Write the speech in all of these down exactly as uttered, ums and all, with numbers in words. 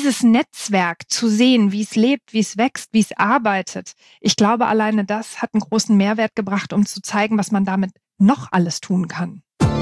dieses Netzwerk zu sehen, wie es lebt, wie es wächst, wie es arbeitet, ich glaube, alleine das hat einen großen Mehrwert gebracht, um zu zeigen, was man damit noch alles tun kann.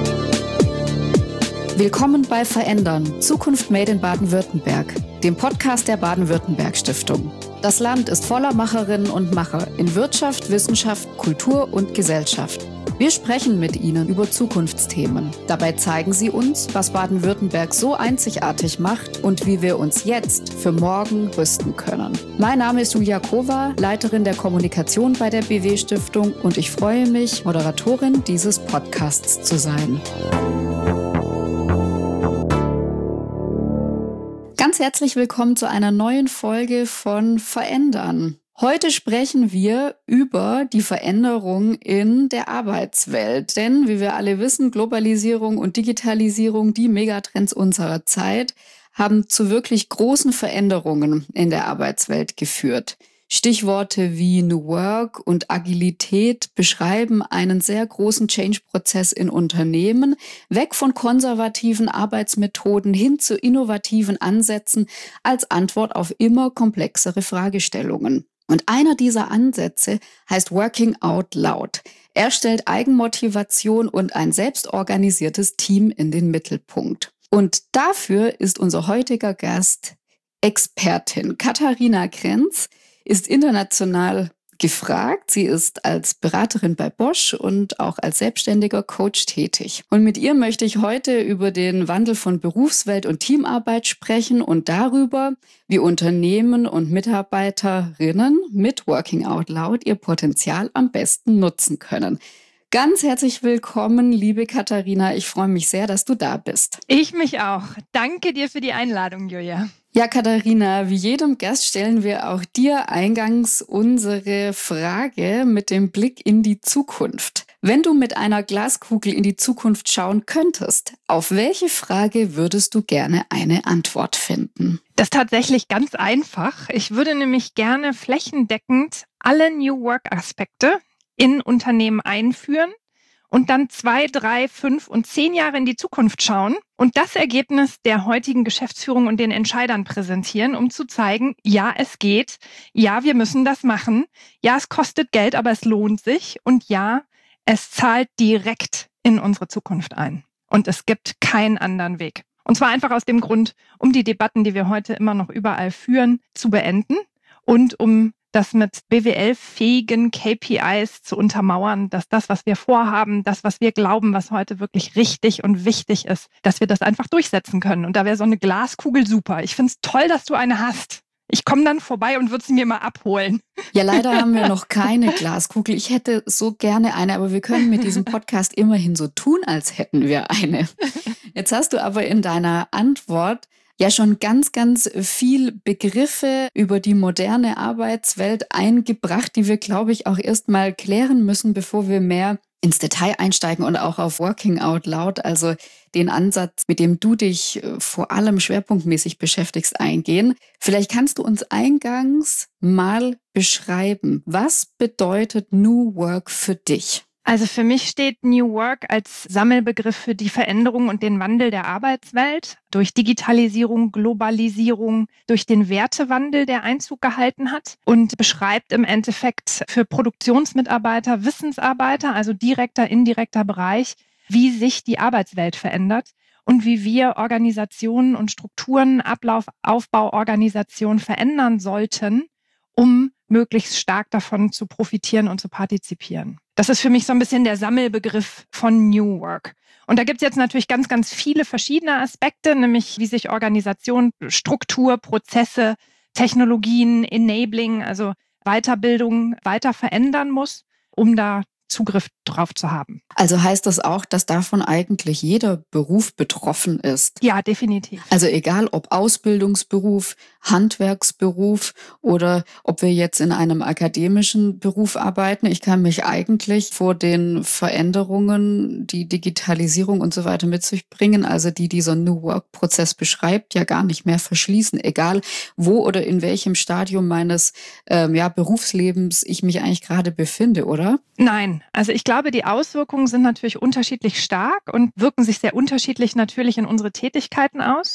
Willkommen bei Verändern, Zukunft Made in Baden-Württemberg, dem Podcast der Baden-Württemberg-Stiftung. Das Land ist voller Macherinnen und Macher in Wirtschaft, Wissenschaft, Kultur und Gesellschaft. Wir sprechen mit ihnen über Zukunftsthemen. Dabei zeigen sie uns, was Baden-Württemberg so einzigartig macht und wie wir uns jetzt für morgen rüsten können. Mein Name ist Julia Kova, Leiterin der Kommunikation bei der B W-Stiftung, und ich freue mich, Moderatorin dieses Podcasts zu sein. Ganz herzlich willkommen zu einer neuen Folge von Verändern. Heute sprechen wir über die Veränderung in der Arbeitswelt. Denn, wie wir alle wissen, Globalisierung und Digitalisierung, die Megatrends unserer Zeit, haben zu wirklich großen Veränderungen in der Arbeitswelt geführt. Stichworte wie New Work und Agilität beschreiben einen sehr großen Change-Prozess in Unternehmen, weg von konservativen Arbeitsmethoden hin zu innovativen Ansätzen als Antwort auf immer komplexere Fragestellungen. Und einer dieser Ansätze heißt Working Out Loud. Er stellt Eigenmotivation und ein selbstorganisiertes Team in den Mittelpunkt. Und dafür ist unser heutiger Gast Expertin. Katharina Krenz ist international gefragt. Sie ist als Beraterin bei Bosch und auch als selbstständiger Coach tätig. Und mit ihr möchte ich heute über den Wandel von Berufswelt und Teamarbeit sprechen und darüber, wie Unternehmen und Mitarbeiterinnen mit Working Out Loud ihr Potenzial am besten nutzen können. Ganz herzlich willkommen, liebe Katharina. Ich freue mich sehr, dass du da bist. Ich mich auch. Danke dir für die Einladung, Julia. Ja, Katharina, wie jedem Gast stellen wir auch dir eingangs unsere Frage mit dem Blick in die Zukunft. Wenn du mit einer Glaskugel in die Zukunft schauen könntest, auf welche Frage würdest du gerne eine Antwort finden? Das ist tatsächlich ganz einfach. Ich würde nämlich gerne flächendeckend alle New Work-Aspekte in Unternehmen einführen und dann zwei, drei, fünf und zehn Jahre in die Zukunft schauen und das Ergebnis der heutigen Geschäftsführung und den Entscheidern präsentieren, um zu zeigen, ja, es geht, ja, wir müssen das machen, ja, es kostet Geld, aber es lohnt sich und ja, es zahlt direkt in unsere Zukunft ein. Und es gibt keinen anderen Weg. Und zwar einfach aus dem Grund, um die Debatten, die wir heute immer noch überall führen, zu beenden und um das mit B W L-fähigen K P Is zu untermauern, dass das, was wir vorhaben, das, was wir glauben, was heute wirklich richtig und wichtig ist, dass wir das einfach durchsetzen können. Und da wäre so eine Glaskugel super. Ich finde es toll, dass du eine hast. Ich komme dann vorbei und würde sie mir mal abholen. Ja, leider haben wir noch keine Glaskugel. Ich hätte so gerne eine, aber wir können mit diesem Podcast immerhin so tun, als hätten wir eine. Jetzt hast du aber in deiner Antwort ja schon ganz, ganz viel Begriffe über die moderne Arbeitswelt eingebracht, die wir, glaube ich, auch erstmal klären müssen, bevor wir mehr ins Detail einsteigen und auch auf Working Out Loud, also den Ansatz, mit dem du dich vor allem schwerpunktmäßig beschäftigst, eingehen. Vielleicht kannst du uns eingangs mal beschreiben, was bedeutet New Work für dich? Also für mich steht New Work als Sammelbegriff für die Veränderung und den Wandel der Arbeitswelt durch Digitalisierung, Globalisierung, durch den Wertewandel, der Einzug gehalten hat und beschreibt im Endeffekt für Produktionsmitarbeiter, Wissensarbeiter, also direkter, indirekter Bereich, wie sich die Arbeitswelt verändert und wie wir Organisationen und Strukturen, Ablauf, Aufbau, Organisation verändern sollten, um möglichst stark davon zu profitieren und zu partizipieren. Das ist für mich so ein bisschen der Sammelbegriff von New Work. Und da gibt es jetzt natürlich ganz, ganz viele verschiedene Aspekte, nämlich wie sich Organisation, Struktur, Prozesse, Technologien, Enabling, also Weiterbildung weiter verändern muss, um da Zugriff drauf zu haben. Also heißt das auch, dass davon eigentlich jeder Beruf betroffen ist? Ja, definitiv. Also egal ob Ausbildungsberuf, Handwerksberuf oder ob wir jetzt in einem akademischen Beruf arbeiten. Ich kann mich eigentlich vor den Veränderungen, die Digitalisierung und so weiter mit sich bringen, also die dieser New Work-Prozess beschreibt, ja gar nicht mehr verschließen. Egal wo oder in welchem Stadium meines ähm, ja, Berufslebens ich mich eigentlich gerade befinde, oder? Nein, also ich glaube, die Auswirkungen sind natürlich unterschiedlich stark und wirken sich sehr unterschiedlich natürlich in unsere Tätigkeiten aus.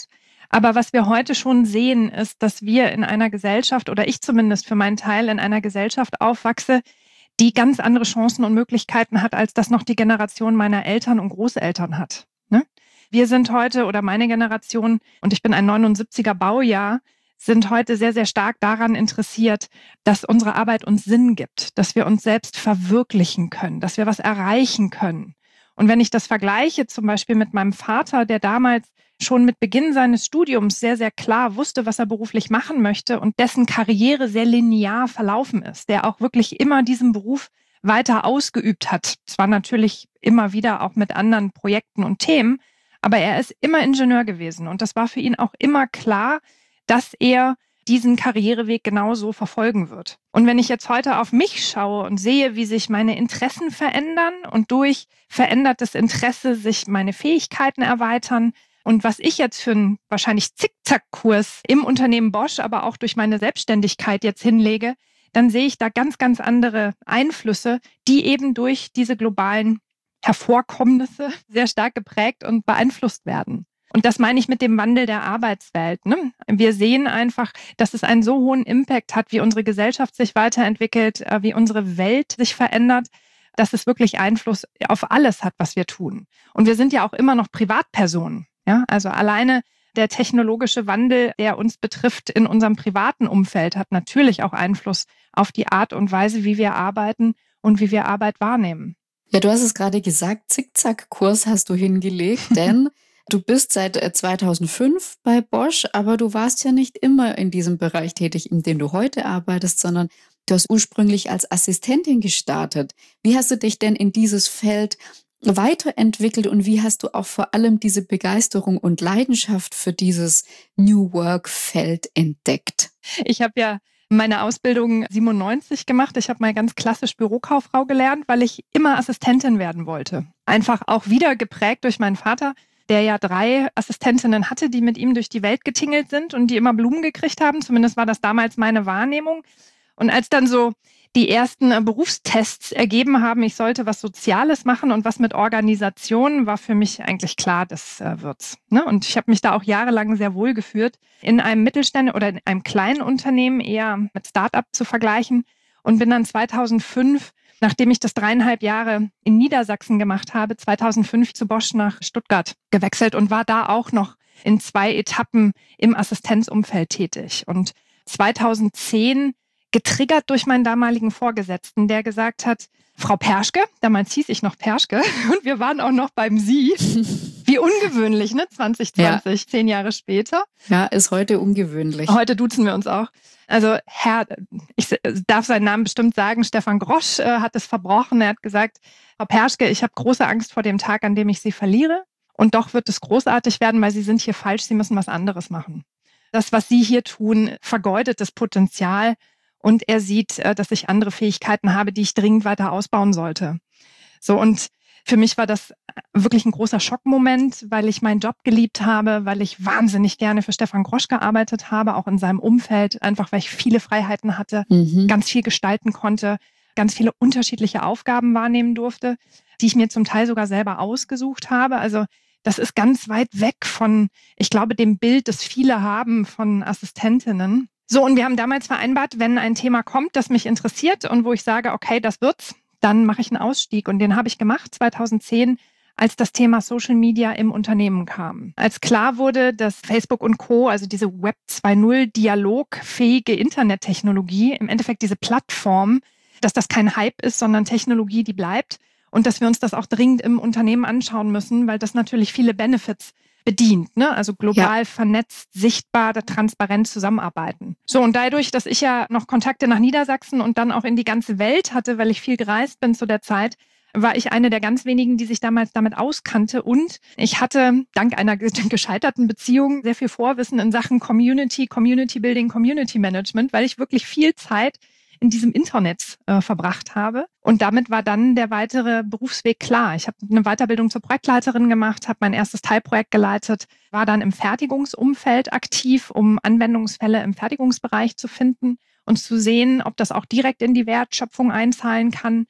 Aber was wir heute schon sehen, ist, dass wir in einer Gesellschaft, oder ich zumindest für meinen Teil in einer Gesellschaft aufwachse, die ganz andere Chancen und Möglichkeiten hat, als das noch die Generation meiner Eltern und Großeltern hat. Ne? Wir sind heute, oder meine Generation, und ich bin ein neunundsiebziger Baujahr, sind heute sehr, sehr stark daran interessiert, dass unsere Arbeit uns Sinn gibt, dass wir uns selbst verwirklichen können, dass wir was erreichen können. Und wenn ich das vergleiche zum Beispiel mit meinem Vater, der damals schon mit Beginn seines Studiums sehr, sehr klar wusste, was er beruflich machen möchte und dessen Karriere sehr linear verlaufen ist, der auch wirklich immer diesen Beruf weiter ausgeübt hat. Zwar natürlich immer wieder auch mit anderen Projekten und Themen, aber er ist immer Ingenieur gewesen. Und das war für ihn auch immer klar, dass er diesen Karriereweg genauso verfolgen wird. Und wenn ich jetzt heute auf mich schaue und sehe, wie sich meine Interessen verändern und durch verändertes Interesse sich meine Fähigkeiten erweitern und was ich jetzt für einen wahrscheinlich Zickzackkurs im Unternehmen Bosch, aber auch durch meine Selbstständigkeit jetzt hinlege, dann sehe ich da ganz, ganz andere Einflüsse, die eben durch diese globalen Hervorkommnisse sehr stark geprägt und beeinflusst werden. Und das meine ich mit dem Wandel der Arbeitswelt. Ne? Wir sehen einfach, dass es einen so hohen Impact hat, wie unsere Gesellschaft sich weiterentwickelt, wie unsere Welt sich verändert, dass es wirklich Einfluss auf alles hat, was wir tun. Und wir sind ja auch immer noch Privatpersonen. Ja? Also alleine der technologische Wandel, der uns betrifft in unserem privaten Umfeld, hat natürlich auch Einfluss auf die Art und Weise, wie wir arbeiten und wie wir Arbeit wahrnehmen. Ja, du hast es gerade gesagt, Zickzackkurs hast du hingelegt, denn du bist seit zweitausendfünf bei Bosch, aber du warst ja nicht immer in diesem Bereich tätig, in dem du heute arbeitest, sondern du hast ursprünglich als Assistentin gestartet. Wie hast du dich denn in dieses Feld weiterentwickelt und wie hast du auch vor allem diese Begeisterung und Leidenschaft für dieses New Work-Feld entdeckt? Ich habe ja meine Ausbildung siebenundneunzig gemacht. Ich habe mal ganz klassisch Bürokauffrau gelernt, weil ich immer Assistentin werden wollte. Einfach auch wieder geprägt durch meinen Vater, der ja drei Assistentinnen hatte, die mit ihm durch die Welt getingelt sind und die immer Blumen gekriegt haben. Zumindest war das damals meine Wahrnehmung. Und als dann so die ersten Berufstests ergeben haben, ich sollte was Soziales machen und was mit Organisation, war für mich eigentlich klar, das äh, wird's. Ne? Und ich habe mich da auch jahrelang sehr wohl gefühlt, in einem Mittelständler oder in einem kleinen Unternehmen eher mit Start-up zu vergleichen und bin dann zweitausendfünf, nachdem ich das dreieinhalb Jahre in Niedersachsen gemacht habe, zweitausendfünf zu Bosch nach Stuttgart gewechselt und war da auch noch in zwei Etappen im Assistenzumfeld tätig. Und zweitausendzehn getriggert durch meinen damaligen Vorgesetzten, der gesagt hat, Frau Perschke, damals hieß ich noch Perschke und wir waren auch noch beim Sie. Wie ungewöhnlich, ne? zwanzig zwanzig, ja. Zehn Jahre später. Ja, ist heute ungewöhnlich. Heute duzen wir uns auch. Also Herr, ich darf seinen Namen bestimmt sagen, Stefan Grosch äh, hat es verbrochen. Er hat gesagt, Frau Perschke, ich habe große Angst vor dem Tag, an dem ich Sie verliere. Und doch wird es großartig werden, weil Sie sind hier falsch, Sie müssen was anderes machen. Das, was Sie hier tun, vergeudet das Potenzial. Und er sieht, dass ich andere Fähigkeiten habe, die ich dringend weiter ausbauen sollte. So, und für mich war das wirklich ein großer Schockmoment, weil ich meinen Job geliebt habe, weil ich wahnsinnig gerne für Stefan Grosch gearbeitet habe, auch in seinem Umfeld, einfach weil ich viele Freiheiten hatte, mhm. ganz viel gestalten konnte, ganz viele unterschiedliche Aufgaben wahrnehmen durfte, die ich mir zum Teil sogar selber ausgesucht habe. Also das ist ganz weit weg von, ich glaube, dem Bild, das viele haben von Assistentinnen. So, und wir haben damals vereinbart, wenn ein Thema kommt, das mich interessiert und wo ich sage, okay, das wird's, dann mache ich einen Ausstieg. Und den habe ich gemacht zweitausendzehn, als das Thema Social Media im Unternehmen kam. Als klar wurde, dass Facebook und Co., also diese Web zwei Punkt null dialogfähige Internettechnologie, im Endeffekt diese Plattform, dass das kein Hype ist, sondern Technologie, die bleibt. Und dass wir uns das auch dringend im Unternehmen anschauen müssen, weil das natürlich viele Benefits bedient, ne? Also global ja. vernetzt, sichtbar, transparent zusammenarbeiten. So, und dadurch, dass ich ja noch Kontakte nach Niedersachsen und dann auch in die ganze Welt hatte, weil ich viel gereist bin zu der Zeit, war ich eine der ganz wenigen, die sich damals damit auskannte. Und ich hatte dank einer gescheiterten Beziehung sehr viel Vorwissen in Sachen Community, Community Building, Community Management, weil ich wirklich viel Zeit in diesem Internet äh, verbracht habe. Und damit war dann der weitere Berufsweg klar. Ich habe eine Weiterbildung zur Projektleiterin gemacht, habe mein erstes Teilprojekt geleitet, war dann im Fertigungsumfeld aktiv, um Anwendungsfälle im Fertigungsbereich zu finden und zu sehen, ob das auch direkt in die Wertschöpfung einzahlen kann.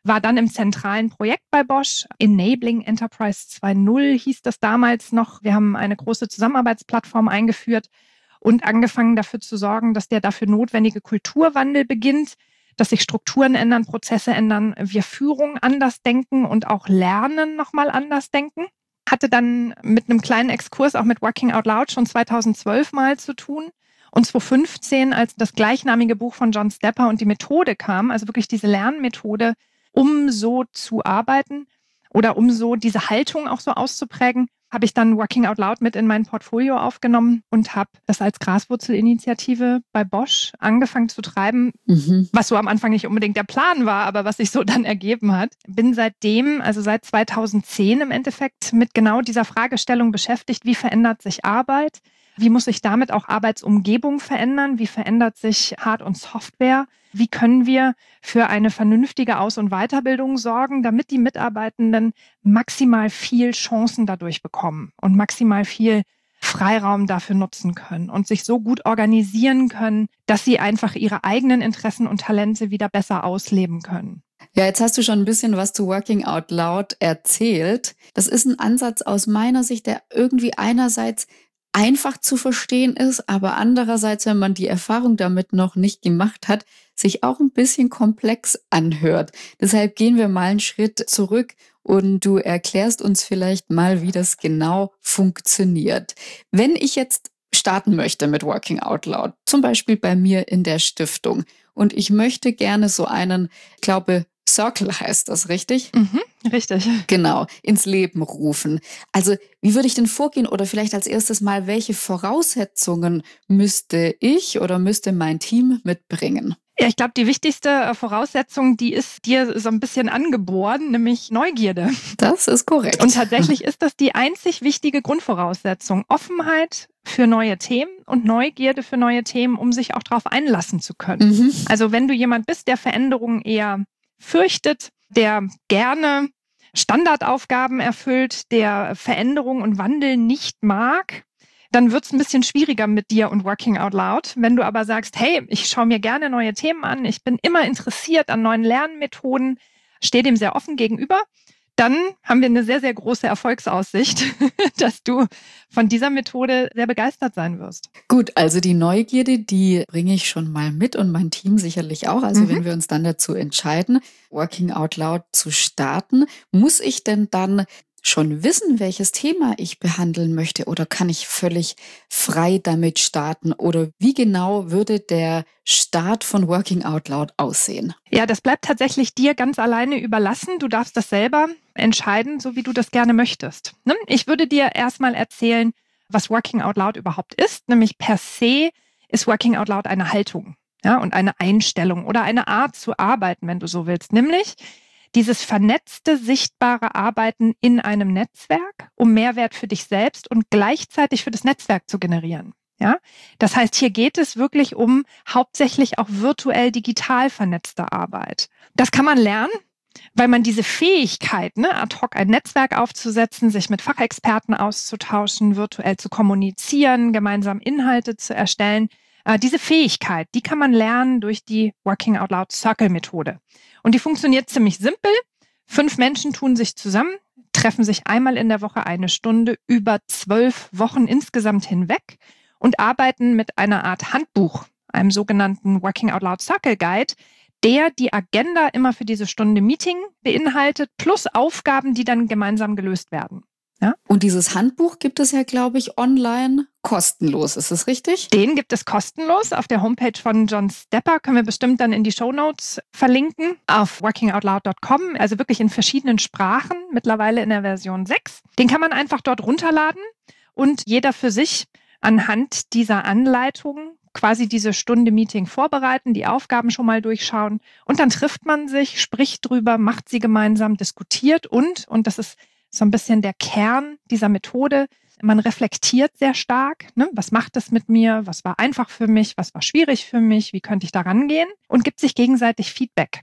war dann im zentralen Projekt bei Bosch. Enabling Enterprise zwei Punkt null hieß das damals noch. Wir haben eine große Zusammenarbeitsplattform eingeführt und angefangen dafür zu sorgen, dass der dafür notwendige Kulturwandel beginnt, dass sich Strukturen ändern, Prozesse ändern, wir Führung anders denken und auch Lernen nochmal anders denken. Hatte dann mit einem kleinen Exkurs auch mit Working Out Loud schon zweitausendzwölf mal zu tun. Und zweitausendfünfzehn, als das gleichnamige Buch von John Stepper und die Methode kam, also wirklich diese Lernmethode, um so zu arbeiten oder um so diese Haltung auch so auszuprägen, habe ich dann Working Out Loud mit in mein Portfolio aufgenommen und habe das als Graswurzelinitiative bei Bosch angefangen zu treiben, mhm. was so am Anfang nicht unbedingt der Plan war, aber was sich so dann ergeben hat. Bin seitdem, also seit zweitausendzehn im Endeffekt, mit genau dieser Fragestellung beschäftigt, wie verändert sich Arbeit? Wie muss sich damit auch Arbeitsumgebung verändern? Wie verändert sich Hard- und Software? Wie können wir für eine vernünftige Aus- und Weiterbildung sorgen, damit die Mitarbeitenden maximal viel Chancen dadurch bekommen und maximal viel Freiraum dafür nutzen können und sich so gut organisieren können, dass sie einfach ihre eigenen Interessen und Talente wieder besser ausleben können? Ja, jetzt hast du schon ein bisschen was zu Working Out Loud erzählt. Das ist ein Ansatz aus meiner Sicht, der irgendwie einerseits einfach zu verstehen ist, aber andererseits, wenn man die Erfahrung damit noch nicht gemacht hat, sich auch ein bisschen komplex anhört. Deshalb gehen wir mal einen Schritt zurück und du erklärst uns vielleicht mal, wie das genau funktioniert. Wenn ich jetzt starten möchte mit Working Out Loud, zum Beispiel bei mir in der Stiftung, und ich möchte gerne so einen, ich glaube, Circle heißt das, richtig? Mhm, richtig. Genau, ins Leben rufen. Also wie würde ich denn vorgehen oder vielleicht als erstes mal, welche Voraussetzungen müsste ich oder müsste mein Team mitbringen? Ja, ich glaube, die wichtigste Voraussetzung, die ist dir so ein bisschen angeboren, nämlich Neugierde. Das ist korrekt. Und tatsächlich ist das die einzig wichtige Grundvoraussetzung. Offenheit für neue Themen und Neugierde für neue Themen, um sich auch darauf einlassen zu können. Mhm. Also wenn du jemand bist, der Veränderungen eher fürchtet, der gerne Standardaufgaben erfüllt, der Veränderung und Wandel nicht mag, dann wird es ein bisschen schwieriger mit dir und Working Out Loud. Wenn du aber sagst, hey, ich schaue mir gerne neue Themen an, ich bin immer interessiert an neuen Lernmethoden, stehe dem sehr offen gegenüber, dann haben wir eine sehr, sehr große Erfolgsaussicht, dass du von dieser Methode sehr begeistert sein wirst. Gut, also die Neugierde, die bringe ich schon mal mit und mein Team sicherlich auch. Also mhm. wenn wir uns dann dazu entscheiden, Working Out Loud zu starten, muss ich denn dann schon wissen, welches Thema ich behandeln möchte, oder kann ich völlig frei damit starten? Oder wie genau würde der Start von Working Out Loud aussehen? Ja, das bleibt tatsächlich dir ganz alleine überlassen. Du darfst das selber entscheiden, so wie du das gerne möchtest. Ich würde dir erstmal erzählen, was Working Out Loud überhaupt ist. Nämlich per se ist Working Out Loud eine Haltung, ja, und eine Einstellung oder eine Art zu arbeiten, wenn du so willst. Nämlich dieses vernetzte, sichtbare Arbeiten in einem Netzwerk, um Mehrwert für dich selbst und gleichzeitig für das Netzwerk zu generieren. Ja? Das heißt, hier geht es wirklich um hauptsächlich auch virtuell digital vernetzte Arbeit. Das kann man lernen, weil man diese Fähigkeit, ne, ad hoc ein Netzwerk aufzusetzen, sich mit Fachexperten auszutauschen, virtuell zu kommunizieren, gemeinsam Inhalte zu erstellen, äh, diese Fähigkeit, die kann man lernen durch die Working Out Loud Circle Methode. Und die funktioniert ziemlich simpel. Fünf Menschen tun sich zusammen, treffen sich einmal in der Woche eine Stunde über zwölf Wochen insgesamt hinweg und arbeiten mit einer Art Handbuch, einem sogenannten Working Out Loud Circle Guide, der die Agenda immer für diese Stunde Meeting beinhaltet, plus Aufgaben, die dann gemeinsam gelöst werden. Ja? Und dieses Handbuch gibt es ja, glaube ich, online kostenlos. Ist das richtig? Den gibt es kostenlos. Auf der Homepage von John Stepper können wir bestimmt dann in die Shownotes verlinken. Auf working out loud dot com, also wirklich in verschiedenen Sprachen, mittlerweile in der Version sechs. Den kann man einfach dort runterladen und jeder für sich anhand dieser Anleitungen quasi diese Stunde Meeting vorbereiten, die Aufgaben schon mal durchschauen und dann trifft man sich, spricht drüber, macht sie gemeinsam, diskutiert und, und das ist so ein bisschen der Kern dieser Methode, man reflektiert sehr stark, ne? Was macht das mit mir, was war einfach für mich, was war schwierig für mich, wie könnte ich da rangehen und gibt sich gegenseitig Feedback.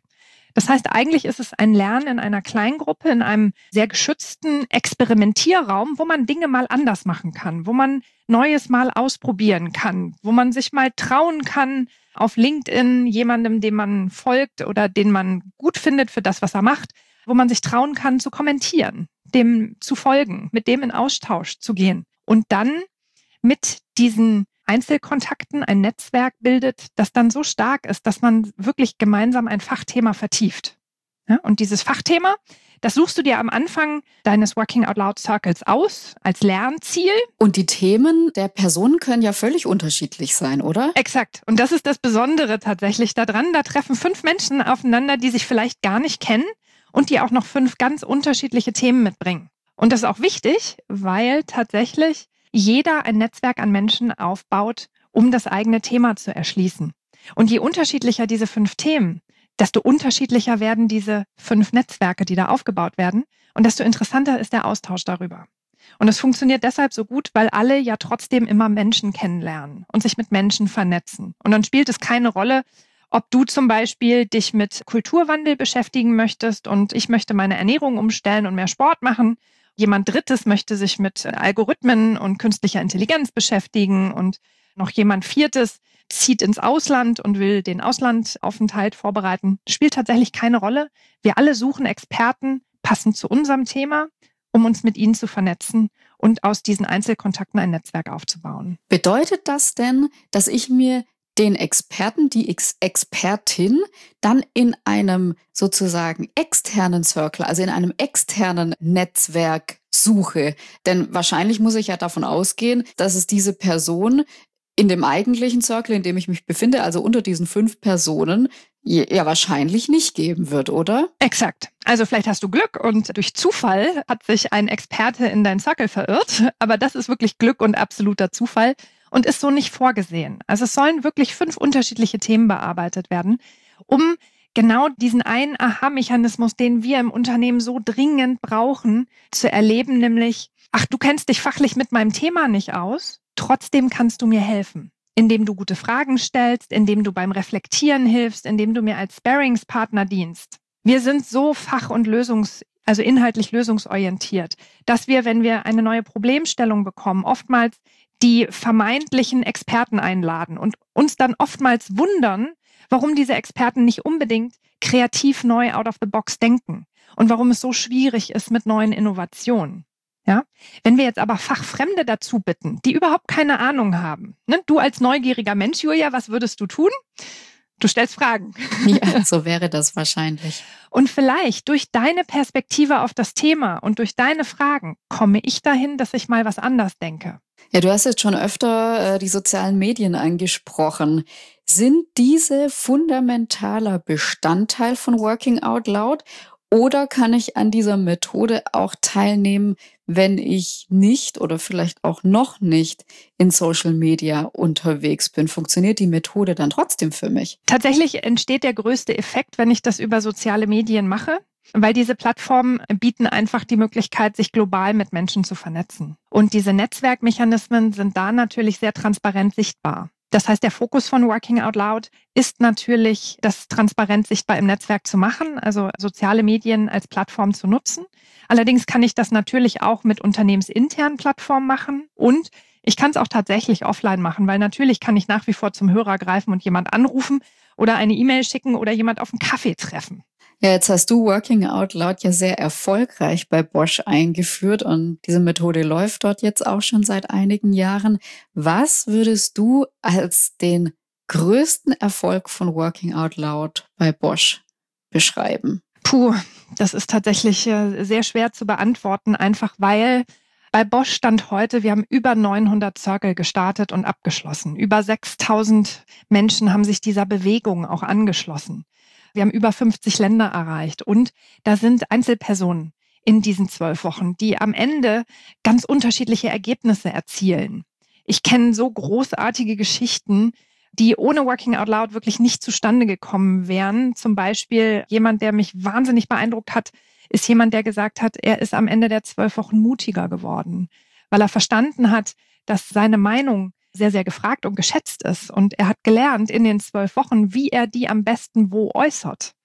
Das heißt, eigentlich ist es ein Lernen in einer Kleingruppe, in einem sehr geschützten Experimentierraum, wo man Dinge mal anders machen kann, wo man Neues mal ausprobieren kann, wo man sich mal trauen kann, auf LinkedIn jemandem, dem man folgt oder den man gut findet für das, was er macht, wo man sich trauen kann zu kommentieren, dem zu folgen, mit dem in Austausch zu gehen und dann mit diesen Einzelkontakten ein Netzwerk bildet, das dann so stark ist, dass man wirklich gemeinsam ein Fachthema vertieft. Ja, und dieses Fachthema, das suchst du dir am Anfang deines Working Out Loud Circles aus als Lernziel. Und die Themen der Personen können ja völlig unterschiedlich sein, oder? Exakt. Und das ist das Besondere tatsächlich daran. Da treffen fünf Menschen aufeinander, die sich vielleicht gar nicht kennen und die auch noch fünf ganz unterschiedliche Themen mitbringen. Und das ist auch wichtig, weil tatsächlich jeder ein Netzwerk an Menschen aufbaut, um das eigene Thema zu erschließen. Und je unterschiedlicher diese fünf Themen, desto unterschiedlicher werden diese fünf Netzwerke, die da aufgebaut werden. Und desto interessanter ist der Austausch darüber. Und es funktioniert deshalb so gut, weil alle ja trotzdem immer Menschen kennenlernen und sich mit Menschen vernetzen. Und dann spielt es keine Rolle, ob du zum Beispiel dich mit Kulturwandel beschäftigen möchtest und ich möchte meine Ernährung umstellen und mehr Sport machen. Jemand Drittes möchte sich mit Algorithmen und künstlicher Intelligenz beschäftigen und noch jemand Viertes zieht ins Ausland und will den Auslandaufenthalt vorbereiten. Das spielt tatsächlich keine Rolle. Wir alle suchen Experten passend zu unserem Thema, um uns mit ihnen zu vernetzen und aus diesen Einzelkontakten ein Netzwerk aufzubauen. Bedeutet das denn, dass ich mir den Experten, die Ex- Expertin dann in einem sozusagen externen Circle, also in einem externen Netzwerk suche? Denn wahrscheinlich muss ich ja davon ausgehen, dass es diese Person in dem eigentlichen Circle, in dem ich mich befinde, also unter diesen fünf Personen, ja wahrscheinlich nicht geben wird, oder? Exakt. Also vielleicht hast du Glück und durch Zufall hat sich ein Experte in dein Circle verirrt, aber das ist wirklich Glück und absoluter Zufall und ist so nicht vorgesehen. Also es sollen wirklich fünf unterschiedliche Themen bearbeitet werden, um genau diesen einen Aha-Mechanismus, den wir im Unternehmen so dringend brauchen, zu erleben, nämlich, ach, du kennst dich fachlich mit meinem Thema nicht aus, trotzdem kannst du mir helfen, indem du gute Fragen stellst, indem du beim Reflektieren hilfst, indem du mir als Sparringspartner dienst. Wir sind so fach- und lösungs-, also inhaltlich lösungsorientiert, dass wir, wenn wir eine neue Problemstellung bekommen, oftmals die vermeintlichen Experten einladen und uns dann oftmals wundern, warum diese Experten nicht unbedingt kreativ neu out of the box denken und warum es so schwierig ist mit neuen Innovationen. Ja? Wenn wir jetzt aber Fachfremde dazu bitten, die überhaupt keine Ahnung haben, ne? Du als neugieriger Mensch, Julia, was würdest du tun? Du stellst Fragen. Ja, so wäre das wahrscheinlich. Und vielleicht durch deine Perspektive auf das Thema und durch deine Fragen komme ich dahin, dass ich mal was anders denke. Ja, du hast jetzt schon öfter äh, die sozialen Medien angesprochen. Sind diese fundamentaler Bestandteil von Working Out Loud? Oder kann ich an dieser Methode auch teilnehmen, wenn ich nicht oder vielleicht auch noch nicht in Social Media unterwegs bin? Funktioniert die Methode dann trotzdem für mich? Tatsächlich entsteht der größte Effekt, wenn ich das über soziale Medien mache, weil diese Plattformen bieten einfach die Möglichkeit, sich global mit Menschen zu vernetzen. Und diese Netzwerkmechanismen sind da natürlich sehr transparent sichtbar. Das heißt, der Fokus von Working Out Loud ist natürlich, das transparent sichtbar im Netzwerk zu machen, also soziale Medien als Plattform zu nutzen. Allerdings kann ich das natürlich auch mit unternehmensinternen Plattformen machen und ich kann es auch tatsächlich offline machen, weil natürlich kann ich nach wie vor zum Hörer greifen und jemand anrufen oder eine E-Mail schicken oder jemand auf einen Kaffee treffen. Ja, jetzt hast du Working Out Loud ja sehr erfolgreich bei Bosch eingeführt und diese Methode läuft dort jetzt auch schon seit einigen Jahren. Was würdest du als den größten Erfolg von Working Out Loud bei Bosch beschreiben? Puh, das ist tatsächlich sehr schwer zu beantworten, einfach weil bei Bosch Stand heute, wir haben über neunhundert Circle gestartet und abgeschlossen. Über sechstausend Menschen haben sich dieser Bewegung auch angeschlossen. Wir haben über fünfzig Länder erreicht und da sind Einzelpersonen in diesen zwölf Wochen, die am Ende ganz unterschiedliche Ergebnisse erzielen. Ich kenne so großartige Geschichten, die ohne Working Out Loud wirklich nicht zustande gekommen wären. Zum Beispiel jemand, der mich wahnsinnig beeindruckt hat, ist jemand, der gesagt hat, er ist am Ende der zwölf Wochen mutiger geworden, weil er verstanden hat, dass seine Meinung sehr, sehr gefragt und geschätzt ist. Und er hat gelernt in den zwölf Wochen, wie er die am besten wo äußert.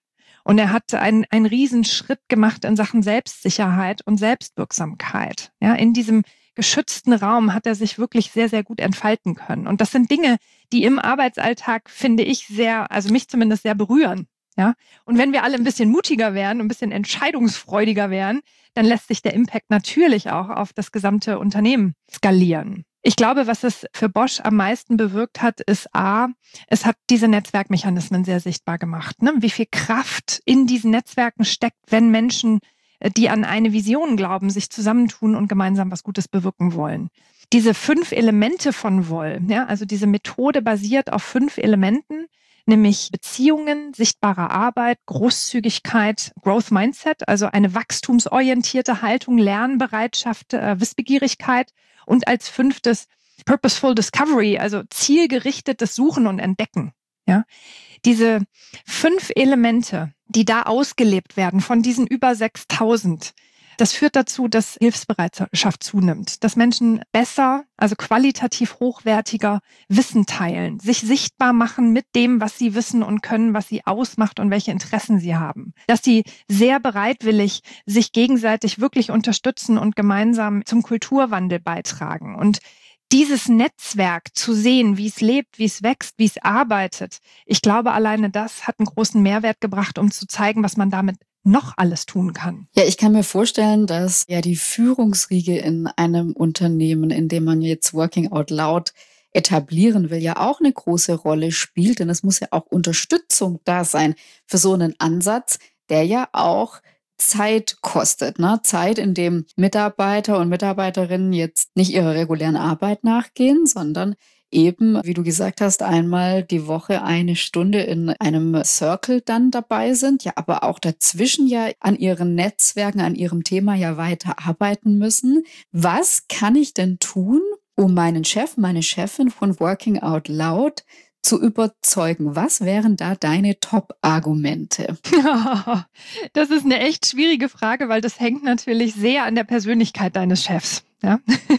Und er hat einen, einen Riesenschritt gemacht in Sachen Selbstsicherheit und Selbstwirksamkeit. Ja, in diesem geschützten Raum hat er sich wirklich sehr, sehr gut entfalten können. Und das sind Dinge, die im Arbeitsalltag, finde ich, sehr, also mich zumindest sehr berühren. Ja, und wenn wir alle ein bisschen mutiger wären, ein bisschen entscheidungsfreudiger wären, dann lässt sich der Impact natürlich auch auf das gesamte Unternehmen skalieren. Ich glaube, was es für Bosch am meisten bewirkt hat, ist A, es hat diese Netzwerkmechanismen sehr sichtbar gemacht. Ne? Wie viel Kraft in diesen Netzwerken steckt, wenn Menschen, die an eine Vision glauben, sich zusammentun und gemeinsam was Gutes bewirken wollen. Diese fünf Elemente von Woll, ja, also diese Methode basiert auf fünf Elementen, nämlich Beziehungen, sichtbare Arbeit, Großzügigkeit, Growth Mindset, also eine wachstumsorientierte Haltung, Lernbereitschaft, äh, Wissbegierigkeit und als fünftes Purposeful Discovery, also zielgerichtetes Suchen und Entdecken. Ja, diese fünf Elemente, die da ausgelebt werden von diesen über sechstausend, das führt dazu, dass Hilfsbereitschaft zunimmt, dass Menschen besser, also qualitativ hochwertiger Wissen teilen, sich sichtbar machen mit dem, was sie wissen und können, was sie ausmacht und welche Interessen sie haben. Dass sie sehr bereitwillig sich gegenseitig wirklich unterstützen und gemeinsam zum Kulturwandel beitragen. Und dieses Netzwerk zu sehen, wie es lebt, wie es wächst, wie es arbeitet, ich glaube, alleine das hat einen großen Mehrwert gebracht, um zu zeigen, was man damit noch alles tun kann. Ja, ich kann mir vorstellen, dass ja die Führungsriege in einem Unternehmen, in dem man jetzt Working Out Loud etablieren will, ja auch eine große Rolle spielt. Denn es muss ja auch Unterstützung da sein für so einen Ansatz, der ja auch Zeit kostet, ne? Zeit, in dem Mitarbeiter und Mitarbeiterinnen jetzt nicht ihrer regulären Arbeit nachgehen, sondern eben, wie du gesagt hast, einmal die Woche eine Stunde in einem Circle dann dabei sind, ja, aber auch dazwischen ja an ihren Netzwerken, an ihrem Thema ja weiter arbeiten müssen. Was kann ich denn tun, um meinen Chef, meine Chefin von Working Out Loud zu überzeugen? Was wären da deine Top-Argumente? Ja, das ist eine echt schwierige Frage, weil das hängt natürlich sehr an der Persönlichkeit deines Chefs. Ja?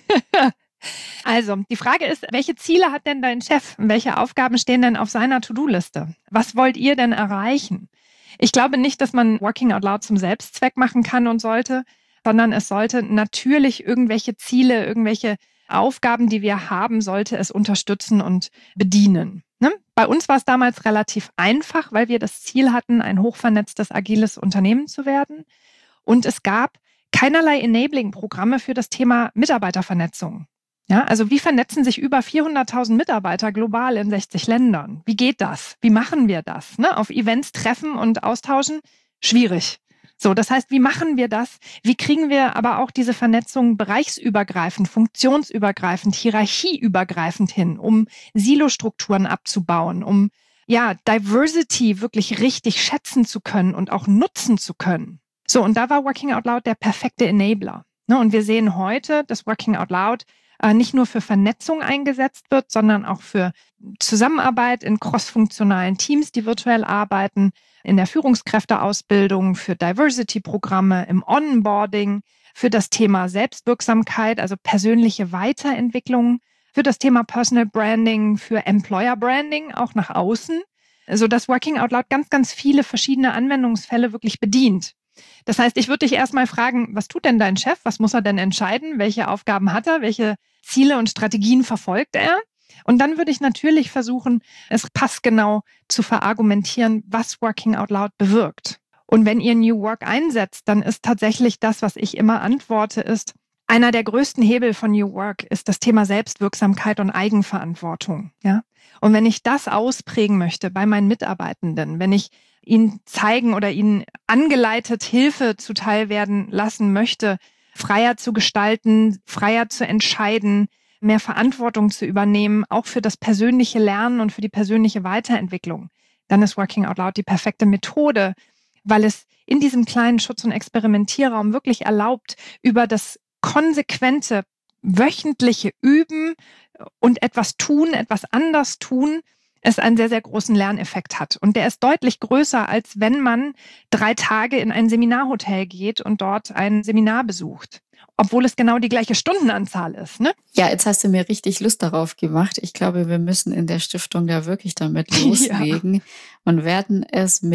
Also, die Frage ist, welche Ziele hat denn dein Chef? Welche Aufgaben stehen denn auf seiner To-Do-Liste? Was wollt ihr denn erreichen? Ich glaube nicht, dass man Working Out Loud zum Selbstzweck machen kann und sollte, sondern es sollte natürlich irgendwelche Ziele, irgendwelche Aufgaben, die wir haben, sollte es unterstützen und bedienen. Ne? Bei uns war es damals relativ einfach, weil wir das Ziel hatten, ein hochvernetztes, agiles Unternehmen zu werden. Und es gab keinerlei Enabling-Programme für das Thema Mitarbeitervernetzung. Ja, also wie vernetzen sich über vierhunderttausend Mitarbeiter global in sechzig Ländern? Wie geht das? Wie machen wir das? Ne? Auf Events treffen und austauschen? Schwierig. So, das heißt, wie machen wir das? Wie kriegen wir aber auch diese Vernetzung bereichsübergreifend, funktionsübergreifend, hierarchieübergreifend hin, um Silostrukturen abzubauen, um ja Diversity wirklich richtig schätzen zu können und auch nutzen zu können? So, und da war Working Out Loud der perfekte Enabler. Ne? Und wir sehen heute, dass Working Out Loud äh, nicht nur für Vernetzung eingesetzt wird, sondern auch für Zusammenarbeit in crossfunktionalen Teams, die virtuell arbeiten, in der Führungskräfteausbildung, für Diversity-Programme, im Onboarding, für das Thema Selbstwirksamkeit, also persönliche Weiterentwicklung, für das Thema Personal Branding, für Employer Branding, auch nach außen, sodass Working Out Loud ganz, ganz viele verschiedene Anwendungsfälle wirklich bedient. Das heißt, ich würde dich erstmal fragen, was tut denn dein Chef? Was muss er denn entscheiden? Welche Aufgaben hat er? Welche Ziele und Strategien verfolgt er? Und dann würde ich natürlich versuchen, es passgenau zu verargumentieren, was Working Out Loud bewirkt. Und wenn ihr New Work einsetzt, dann ist tatsächlich das, was ich immer antworte, ist, einer der größten Hebel von New Work ist das Thema Selbstwirksamkeit und Eigenverantwortung. Ja? Und wenn ich das ausprägen möchte bei meinen Mitarbeitenden, wenn ich ihnen zeigen oder ihnen angeleitet Hilfe zuteil werden lassen möchte, freier zu gestalten, freier zu entscheiden, mehr Verantwortung zu übernehmen, auch für das persönliche Lernen und für die persönliche Weiterentwicklung, dann ist Working Out Loud die perfekte Methode, weil es in diesem kleinen Schutz- und Experimentierraum wirklich erlaubt, über das konsequente, wöchentliche Üben und etwas tun, etwas anders tun, es einen sehr, sehr großen Lerneffekt hat. Und der ist deutlich größer, als wenn man drei Tage in ein Seminarhotel geht und dort ein Seminar besucht. Obwohl es genau die gleiche Stundenanzahl ist, ne? Ja, jetzt hast du mir richtig Lust darauf gemacht. Ich glaube, wir müssen in der Stiftung da wirklich damit loslegen ja. und werden es mit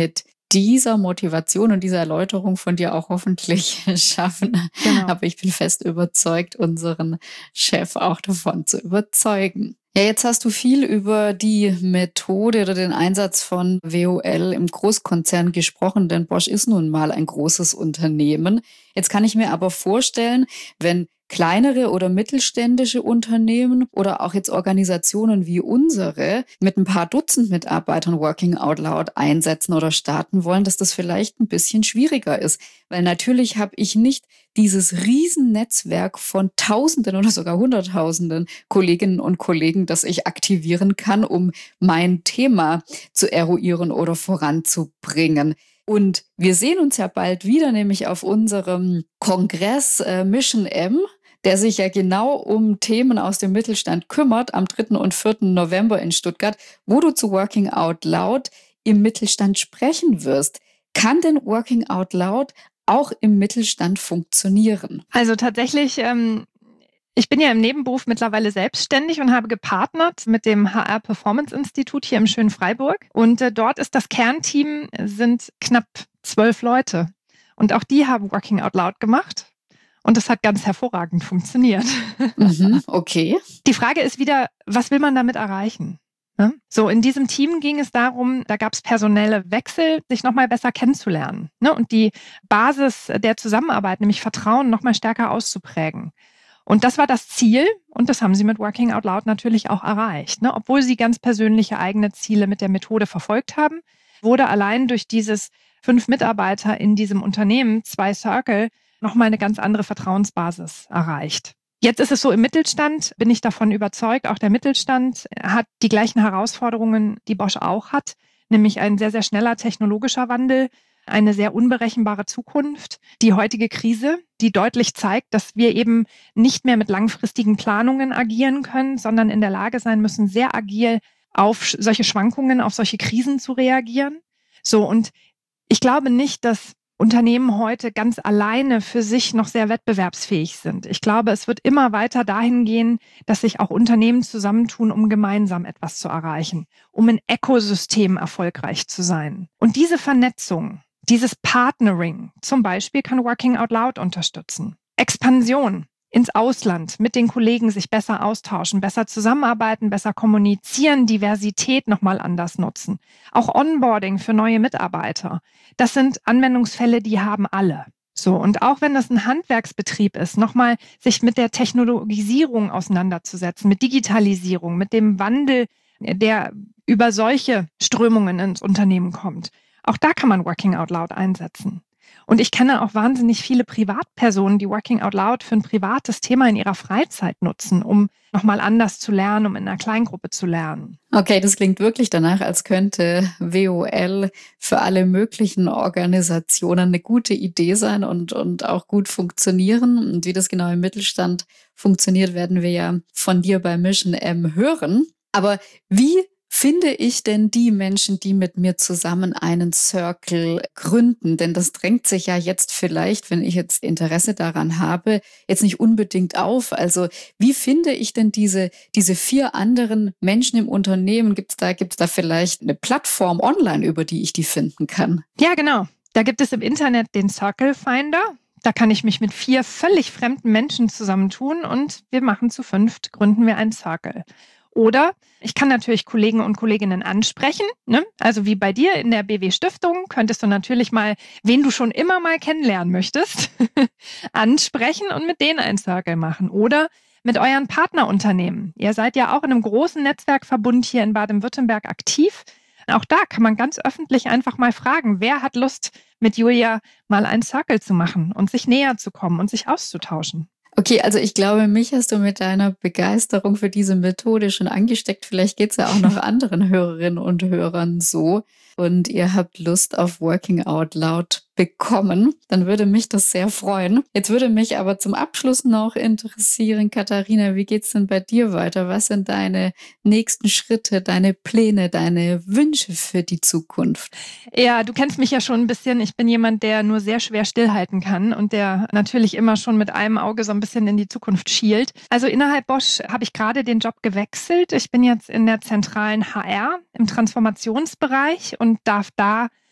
dieser Motivation und dieser Erläuterung von dir auch hoffentlich schaffen. Genau. Aber ich bin fest überzeugt, unseren Chef auch davon zu überzeugen. Ja, jetzt hast du viel über die Methode oder den Einsatz von W O L im Großkonzern gesprochen, denn Bosch ist nun mal ein großes Unternehmen. Jetzt kann ich mir aber vorstellen, wenn kleinere oder mittelständische Unternehmen oder auch jetzt Organisationen wie unsere mit ein paar Dutzend Mitarbeitern Working Out Loud einsetzen oder starten wollen, dass das vielleicht ein bisschen schwieriger ist. Weil natürlich habe ich nicht dieses Riesennetzwerk von Tausenden oder sogar Hunderttausenden Kolleginnen und Kollegen, das ich aktivieren kann, um mein Thema zu eruieren oder voranzubringen. Und wir sehen uns ja bald wieder, nämlich auf unserem Kongress äh, Mission M, der sich ja genau um Themen aus dem Mittelstand kümmert, am dritten und vierten November in Stuttgart, wo du zu Working Out Loud im Mittelstand sprechen wirst. Kann denn Working Out Loud auch im Mittelstand funktionieren? Also tatsächlich, ähm, ich bin ja im Nebenberuf mittlerweile selbstständig und habe gepartnert mit dem H R Performance Institut hier im schönen Freiburg. Und äh, dort ist das Kernteam, sind knapp zwölf Leute. Und auch die haben Working Out Loud gemacht. Und das hat ganz hervorragend funktioniert. Mhm, okay. Die Frage ist wieder, was will man damit erreichen? Ne? So, in diesem Team ging es darum, da gab es personelle Wechsel, sich nochmal besser kennenzulernen, ne? Und die Basis der Zusammenarbeit, nämlich Vertrauen, nochmal stärker auszuprägen. Und das war das Ziel und das haben sie mit Working Out Loud natürlich auch erreicht. Ne? Obwohl sie ganz persönliche eigene Ziele mit der Methode verfolgt haben, wurde allein durch dieses fünf Mitarbeiter in diesem Unternehmen, zwei Circle, nochmal eine ganz andere Vertrauensbasis erreicht. Jetzt ist es so, im Mittelstand bin ich davon überzeugt, auch der Mittelstand hat die gleichen Herausforderungen, die Bosch auch hat, nämlich ein sehr, sehr schneller technologischer Wandel, eine sehr unberechenbare Zukunft. Die heutige Krise, die deutlich zeigt, dass wir eben nicht mehr mit langfristigen Planungen agieren können, sondern in der Lage sein müssen, sehr agil auf solche Schwankungen, auf solche Krisen zu reagieren. So, und ich glaube nicht, dass Unternehmen heute ganz alleine für sich noch sehr wettbewerbsfähig sind. Ich glaube, es wird immer weiter dahin gehen, dass sich auch Unternehmen zusammentun, um gemeinsam etwas zu erreichen, um ein Ökosystem erfolgreich zu sein. Und diese Vernetzung, dieses Partnering zum Beispiel kann Working Out Loud unterstützen. Expansion ins Ausland, mit den Kollegen sich besser austauschen, besser zusammenarbeiten, besser kommunizieren, Diversität nochmal anders nutzen. Auch Onboarding für neue Mitarbeiter. Das sind Anwendungsfälle, die haben alle. So, und auch wenn das ein Handwerksbetrieb ist, nochmal sich mit der Technologisierung auseinanderzusetzen, mit Digitalisierung, mit dem Wandel, der über solche Strömungen ins Unternehmen kommt. Auch da kann man Working Out Loud einsetzen. Und ich kenne auch wahnsinnig viele Privatpersonen, die Working Out Loud für ein privates Thema in ihrer Freizeit nutzen, um nochmal anders zu lernen, um in einer Kleingruppe zu lernen. Okay, das klingt wirklich danach, als könnte W O L für alle möglichen Organisationen eine gute Idee sein und, und auch gut funktionieren. Und wie das genau im Mittelstand funktioniert, werden wir ja von dir bei Mission M hören. Aber wie finde ich denn die Menschen, die mit mir zusammen einen Circle gründen? Denn das drängt sich ja jetzt vielleicht, wenn ich jetzt Interesse daran habe, jetzt nicht unbedingt auf. Also wie finde ich denn diese, diese vier anderen Menschen im Unternehmen? Gibt's da, gibt's da vielleicht eine Plattform online, über die ich die finden kann? Ja, genau. Da gibt es im Internet den Circle Finder. Da kann ich mich mit vier völlig fremden Menschen zusammentun und wir machen zu fünft, gründen wir einen Circle. Oder ich kann natürlich Kollegen und Kolleginnen ansprechen, ne? Also wie bei dir in der B W Stiftung könntest du natürlich mal, wen du schon immer mal kennenlernen möchtest, ansprechen und mit denen einen Circle machen. Oder mit euren Partnerunternehmen. Ihr seid ja auch in einem großen Netzwerkverbund hier in Baden-Württemberg aktiv. Auch da kann man ganz öffentlich einfach mal fragen, wer hat Lust, mit Julia mal einen Circle zu machen und sich näher zu kommen und sich auszutauschen. Okay, also ich glaube, mich hast du mit deiner Begeisterung für diese Methode schon angesteckt. Vielleicht geht's ja auch noch anderen Hörerinnen und Hörern so und ihr habt Lust auf Working Out Loud bekommen. Dann würde mich das sehr freuen. Jetzt würde mich aber zum Abschluss noch interessieren, Katharina, wie geht's denn bei dir weiter? Was sind deine nächsten Schritte, deine Pläne, deine Wünsche für die Zukunft? Ja, du kennst mich ja schon ein bisschen. Ich bin jemand, der nur sehr schwer stillhalten kann und der natürlich immer schon mit einem Auge so ein bisschen in die Zukunft schielt. Also innerhalb Bosch habe ich gerade den Job gewechselt. Ich bin jetzt in der zentralen H R im Transformationsbereich und darf da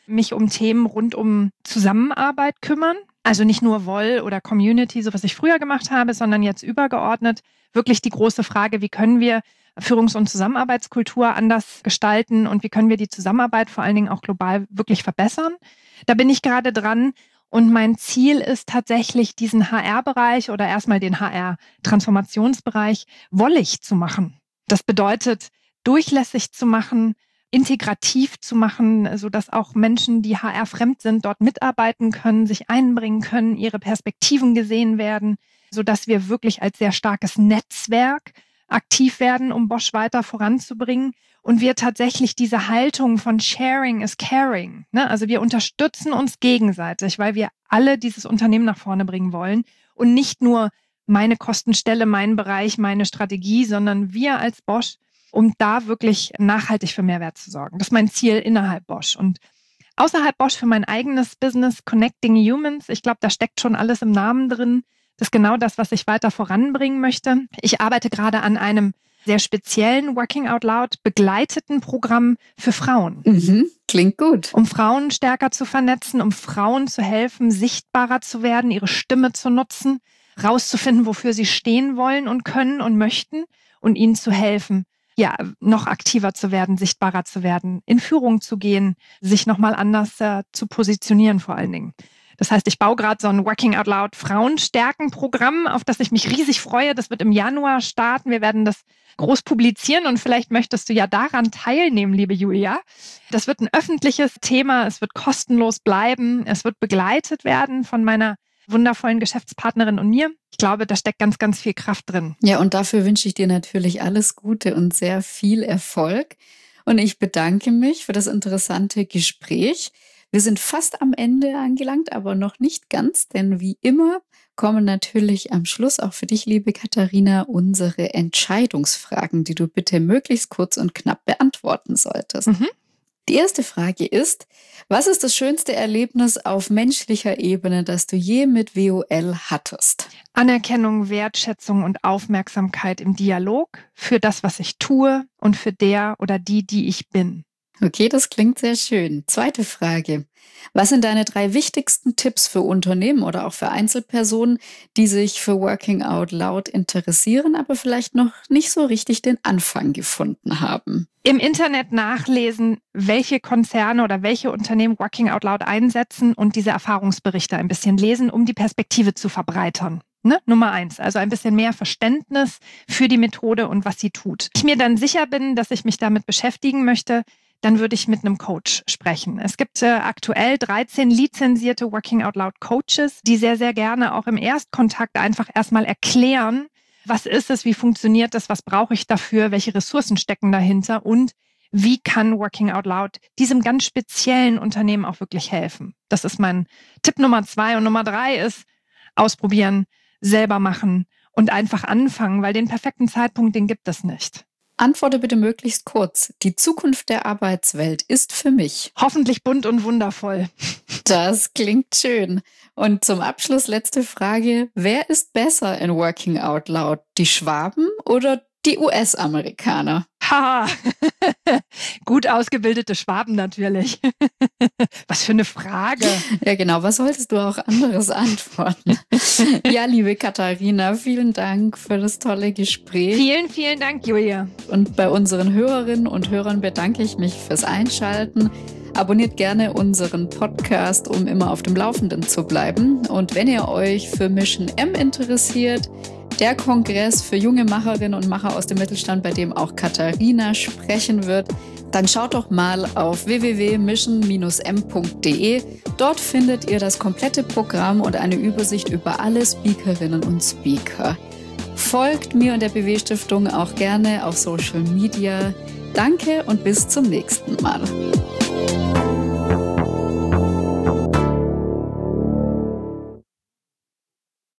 mich um Themen rund um Zusammenarbeit kümmern. Also nicht nur Woll oder Community, so was ich früher gemacht habe, sondern jetzt übergeordnet wirklich die große Frage, wie können wir Führungs- und Zusammenarbeitskultur anders gestalten und wie können wir die Zusammenarbeit vor allen Dingen auch global wirklich verbessern. Da bin ich gerade dran und mein Ziel ist tatsächlich, diesen H R-Bereich oder erstmal den H R-Transformationsbereich wollig zu machen. Das bedeutet, durchlässig zu machen, integrativ zu machen, sodass auch Menschen, die H R-fremd sind, dort mitarbeiten können, sich einbringen können, ihre Perspektiven gesehen werden, sodass wir wirklich als sehr starkes Netzwerk aktiv werden, um Bosch weiter voranzubringen. Und wir tatsächlich diese Haltung von Sharing is Caring, ne? Also wir unterstützen uns gegenseitig, weil wir alle dieses Unternehmen nach vorne bringen wollen und nicht nur meine Kostenstelle, mein Bereich, meine Strategie, sondern wir als Bosch, um da wirklich nachhaltig für Mehrwert zu sorgen. Das ist mein Ziel innerhalb Bosch. Und außerhalb Bosch für mein eigenes Business Connecting Humans, ich glaube, da steckt schon alles im Namen drin. Das ist genau das, was ich weiter voranbringen möchte. Ich arbeite gerade an einem sehr speziellen Working Out Loud begleiteten Programm für Frauen. Mhm, klingt gut. Um Frauen stärker zu vernetzen, um Frauen zu helfen, sichtbarer zu werden, ihre Stimme zu nutzen, rauszufinden, wofür sie stehen wollen und können und möchten und ihnen zu helfen, ja, noch aktiver zu werden, sichtbarer zu werden, in Führung zu gehen, sich nochmal anders äh, zu positionieren vor allen Dingen. Das heißt, ich baue gerade so ein Working Out Loud Frauenstärken-Programm, auf das ich mich riesig freue. Das wird im Januar starten. Wir werden das groß publizieren und vielleicht möchtest du ja daran teilnehmen, liebe Julia. Das wird ein öffentliches Thema. Es wird kostenlos bleiben. Es wird begleitet werden von meiner wundervollen Geschäftspartnerin und mir. Ich glaube, da steckt ganz, ganz viel Kraft drin. Ja, und dafür wünsche ich dir natürlich alles Gute und sehr viel Erfolg. Und ich bedanke mich für das interessante Gespräch. Wir sind fast am Ende angelangt, aber noch nicht ganz, denn wie immer kommen natürlich am Schluss auch für dich, liebe Katharina, unsere Entscheidungsfragen, die du bitte möglichst kurz und knapp beantworten solltest. Mhm. Die erste Frage ist, was ist das schönste Erlebnis auf menschlicher Ebene, das du je mit W O L hattest? Anerkennung, Wertschätzung und Aufmerksamkeit im Dialog für das, was ich tue und für der oder die, die ich bin. Okay, das klingt sehr schön. Zweite Frage. Was sind deine drei wichtigsten Tipps für Unternehmen oder auch für Einzelpersonen, die sich für Working Out Loud interessieren, aber vielleicht noch nicht so richtig den Anfang gefunden haben? Im Internet nachlesen, welche Konzerne oder welche Unternehmen Working Out Loud einsetzen und diese Erfahrungsberichte ein bisschen lesen, um die Perspektive zu verbreitern. Ne? Nummer eins, also ein bisschen mehr Verständnis für die Methode und was sie tut. Wenn ich mir dann sicher bin, dass ich mich damit beschäftigen möchte, dann würde ich mit einem Coach sprechen. Es gibt äh, aktuell dreizehn lizenzierte Working Out Loud Coaches, die sehr, sehr gerne auch im Erstkontakt einfach erstmal erklären, was ist es, wie funktioniert das, was brauche ich dafür, welche Ressourcen stecken dahinter und wie kann Working Out Loud diesem ganz speziellen Unternehmen auch wirklich helfen. Das ist mein Tipp Nummer zwei. Und Nummer drei ist ausprobieren, selber machen und einfach anfangen, weil den perfekten Zeitpunkt, den gibt es nicht. Antworte bitte möglichst kurz. Die Zukunft der Arbeitswelt ist für mich hoffentlich bunt und wundervoll. Das klingt schön. Und zum Abschluss letzte Frage. Wer ist besser in Working Out Loud? Die Schwaben oder die U S-Amerikaner? Haha, gut ausgebildete Schwaben natürlich. Was für eine Frage. Ja genau, was solltest du auch anderes antworten? Ja, liebe Katharina, vielen Dank für das tolle Gespräch. Vielen, vielen Dank, Julia. Und bei unseren Hörerinnen und Hörern bedanke ich mich fürs Einschalten. Abonniert gerne unseren Podcast, um immer auf dem Laufenden zu bleiben. Und wenn ihr euch für Mission M interessiert, der Kongress für junge Macherinnen und Macher aus dem Mittelstand, bei dem auch Katharina sprechen wird, dann schaut doch mal auf w w w punkt mission dash m punkt d e. Dort findet ihr das komplette Programm und eine Übersicht über alle Speakerinnen und Speaker. Folgt mir und der B W-Stiftung auch gerne auf Social Media. Danke und bis zum nächsten Mal.